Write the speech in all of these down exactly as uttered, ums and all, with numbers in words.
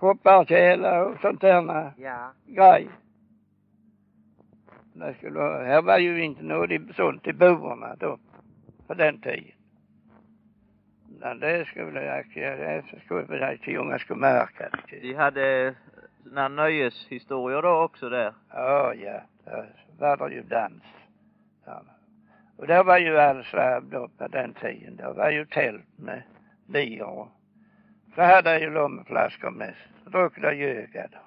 kopparkälla och sånt där Ja. grej. Det skulle, här var ju inte något sånt i boarna då, på den tiden. Men det skulle jag, det skulle jag till unga skulle märka det. De hade såna nöjeshistorier då också där. Ja, ja. Där var det ju dans. Ja. Och det var ju alltså då på den tiden. Det var ju tält med bier. Så hade jag ju lommeflaskor med. Så druck det ljöga då.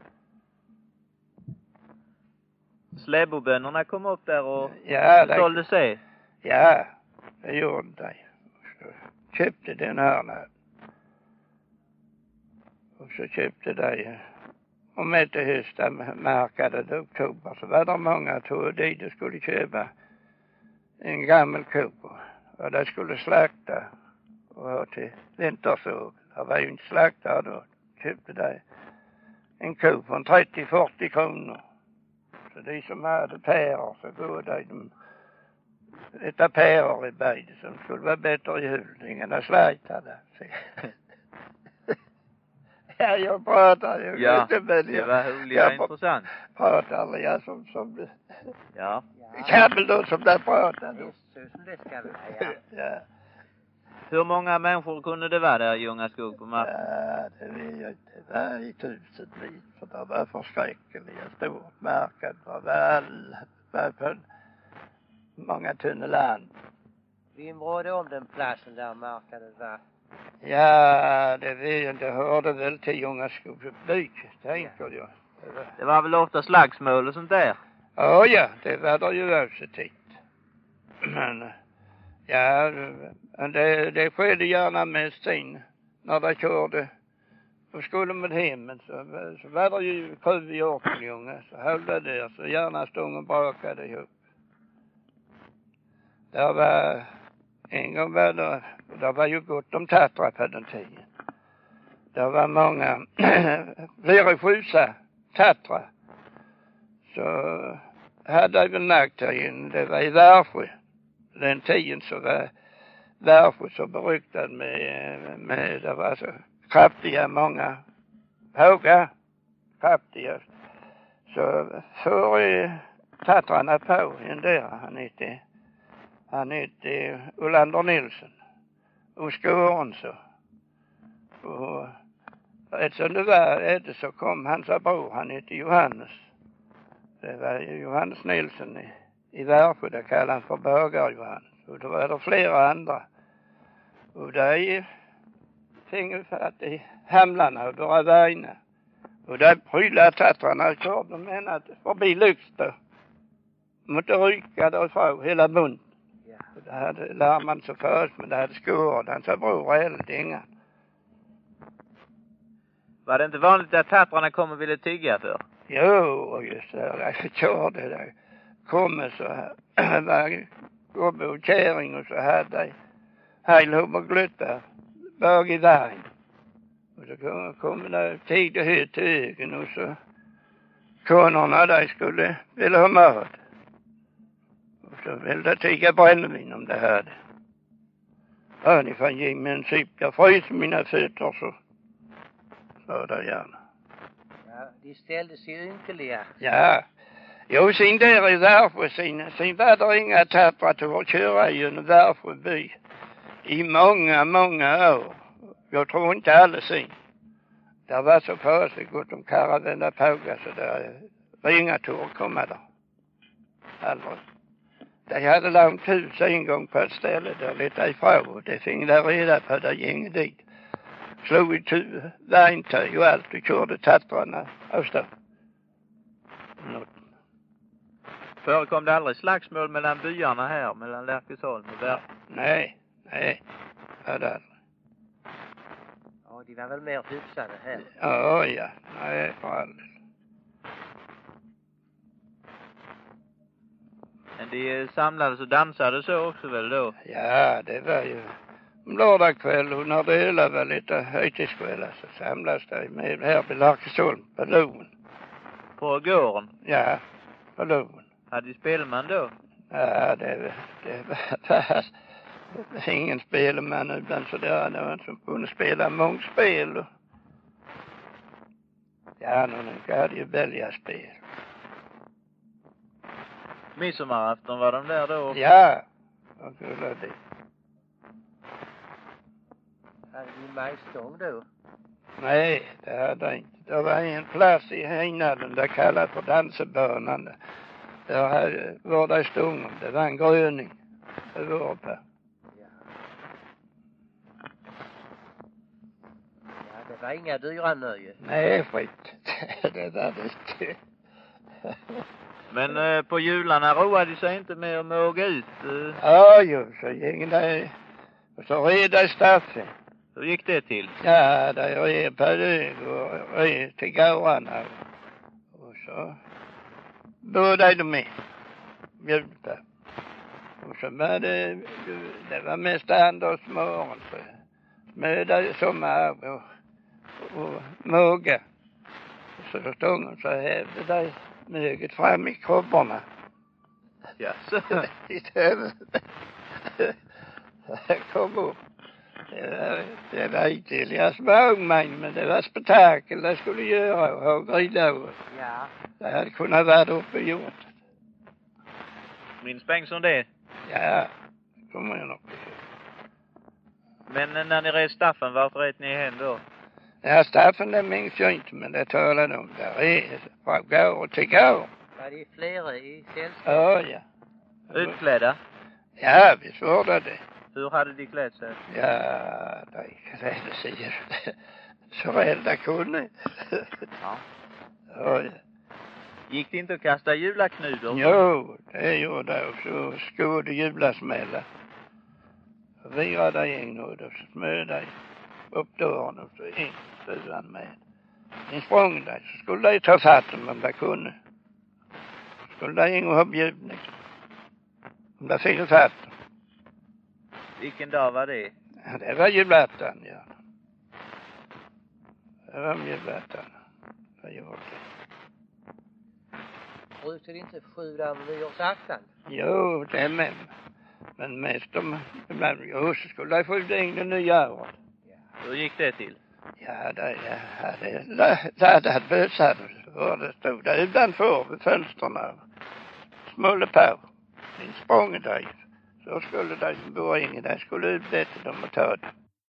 Släbobönderna kom upp där och ja, sålde sig. Ja, det gjorde de. Så köpte den här nu. Och så köpte de. Och med till hösten märkade det oktober så var det många tog dit de skulle köpa en gammal ko. Och de skulle slakta och ha till vintersåg. Det var ju inte slaktare då. Köpte de en ko från trettio till fyrtio kronor. Så de som hade pärer så går de, de lite pärer i bejde som skulle vara bättre i hulningen. Slajtade. Ja, jag pratar ju ja, inte med det. Det var roliga intressant. Pratar aldrig jag som, som ja. Kabel då som där pratar. Just så som det ska vara, ja. Ja. Hur många människor kunde det vara där i Ljungaskog på marken? Ja, det vet jag inte. Det var i tusenvis. För det var förskräckliga stort marken. Det var all, var på många tunnland. Vi rådde om den platsen där marken var. Ja, det vet jag inte. Det hörde väl till Ljungaskogs by, tänker jag. Det var... det var väl ofta slagsmål och sånt där? Ja, ja. Det var det ju också tid. Men, ja, det, det skedde gärna med sin. När de körde och skulle med hemmen så, så var det ju kröv i Åkerljunga. Så höll det där så gärna stod och brakade ihop. Det var... En gång var det, det var ju gott om tattrar på den tiden. Det var många, flera skjusa tattrar. Så hade jag väl nagt här in, det var i Värsjö. Den tiden så var Värsjö så beryktad med, med, det var så kraftiga många, höga, kraftiga. Så för tattrarna på en där, han hette Han hette Olander Nilsson. Och Skåren så. Och eftersom det var det så kom hans bror. Han hette Johannes. Det var Johannes Nilsson i, i Värsjö. Det kallade han för Bögar Johannes. Och då var det flera andra. Och där finge för att i hamlarna och dra vägna. Och där prylade tattrarna så de menade att förbi Lyxter. Måtte ryka därifrån hela munnen. Det hade larman så först, men det hade skåret. Han sa bror Eldinga. Var det inte vanligt att tattrarna kom och ville tigga för? Jo, just det. Jag körde det. Kom så här. var gubbe och käring och så hade jag hejlhum och glutta bög i vägen. Och så kom, kom det tid och höt till ögon och så konorna där skulle vilja ha mat. Så vill det tiga brännvin om det här. Ja, ni får ge mig en sip. Jag fryser mina fötter så. Så där gärna. Ja, de ställde sig ynkeliga. Ja. Jo, sin där i Värsjö, sin, sin var det inga tappar att köra i en Värsjö by. I många, många år. Jag tror inte alla sin. Det var så försligt gott om karavända påga så där ringa tår komma där. Aldrig. De hade långt hus en gång på ett ställe där lite ifrån. Det fick där reda på det gick dit. Slog i tu, vägntøj och allt och körde tattrarna av stå. Förekom det aldrig slagsmål mellan byarna här, mellan Lärkesholm och Värsjö? Nej, nej. Ja, det aldrig. Ja, de var väl mer hyfsade här. Ja, ja. Nej, för aldrig. Men de samlades och dansade så också väl då? Ja, det var ju lördagkväll och när det hela var lite höjtidskväll så samlades det med här på Lärkesholm på Loven. På gården? Ja, på Loven. Hade de spelman då? Ja, det, det var ingen spelman utan så där. Det var en som kunde spela mångspel och Ja, nu hade ju bälgaspel. Midsommarafton var de där då? Ja, de skulle det. Hade vi majstång då? Nej, det hade jag inte. Det var en plats i Hängnaden där kallat för Dansebanan. Där hade, var det stången. Det var en gröning. Det var på. Ja. Ja, det var inga dyra nöje. Nej, skit. Det var det inte. Men eh, på jularna roade de sig inte med att måga ut? Eh. Ja, jo, så gick det. Och så red i Staffe. Hur gick det till? Ja, där red på Hög och red till gårdarna. Och så började de med. Bjöd på. Och så var det, det var mest Anders morgon. Så mödade sommar och, och måga. Så då stod hon så hävde det möget fram i krubborna. Ja. I töven. Jag kom upp. Det var, det var inte Elias Bergman, men det var spektakel det skulle göra och ha grillor. Ja. Det hade kunnat vara uppe i gjort. Minns Bengtsson det? Ja, det kommer jag nog ihåg. Men eh, när ni red Staffen, vart red ni hem då? Ja, Staffen det minns jag inte, men det talade om där är från går till går. Var det flera i sällskap? Ja, ja. Utklädda? Ja, vi svarade det. Hur hade de klätt sig? Ja, det klädde sig så elda kunde. Ja. Ja, ja. Gick det inte att kasta julaknudor? Jo, det gjorde jag. Och så skådde julasmälla. Virade in och så smöde jag upp dörren och så in stugan med. En språng där så skulle jag ta fatt om de kunde. Skulle jag in och ha bjudning. Om det fick fatt. Vilken dag var det? Ja, det var julafton, ja. Det var julafton. Det gjorde det. Brukade inte skjuta med nyårsafton? Jo, det är med. Men mest om, men jo, så skulle jag skjuta in det nya året. Ja. Hur gick det till? Ja, det, ja, det, det, det, det bösade. Och det stod där utanför vid fönstren. Smulle på. En språng där. Så skulle de som bor in där skulle utbeta dem och ta det.